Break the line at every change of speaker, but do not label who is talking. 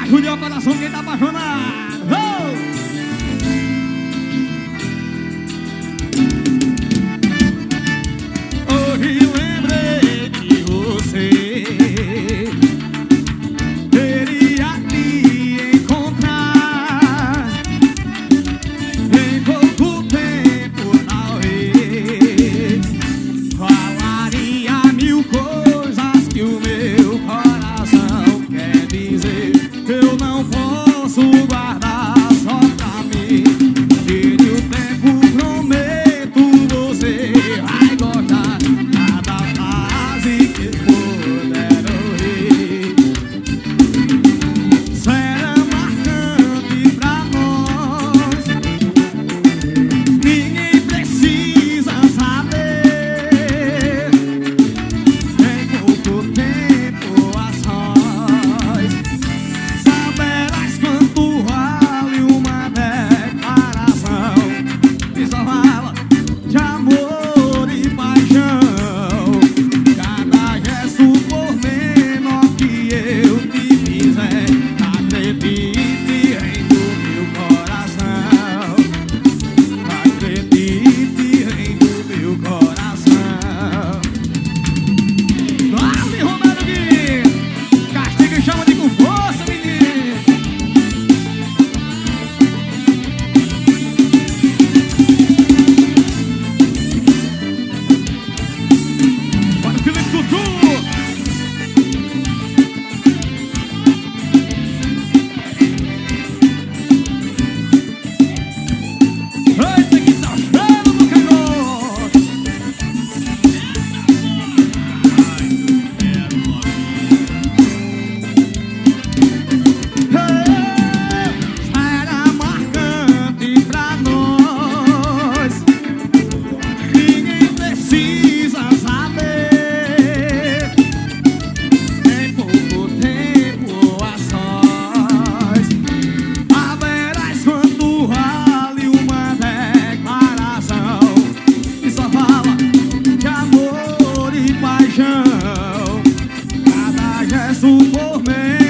Ajude o coração quem tá apaixonado. Hoje lembrei de você, queria te encontrar. Em pouco tempo talvez falaria mil coisas que o meu coração quer dizer. Eu não posso guardar só pra mim. E o tempo prometo você vai gostar cada frase que puder ouvir. Será marcante pra nós, ninguém precisa saber. Em pouco tempo a sós saberás quanto vale uma declaração que só fala de amor e paixão. Cada gesto por menor que eu te fizer, acredite em do meu coração. Acredite em do meu coração. Dale, Romero Gui, castiga e chama de com força, menino. Bora, Felipe Tutu. Eita, que safado do cangote. Será marcante pra nós, ninguém precisa saber. Em pouco tempo a sós haverás quanto vale uma declaração que só fala de amor e paixão. Cada gesto por mês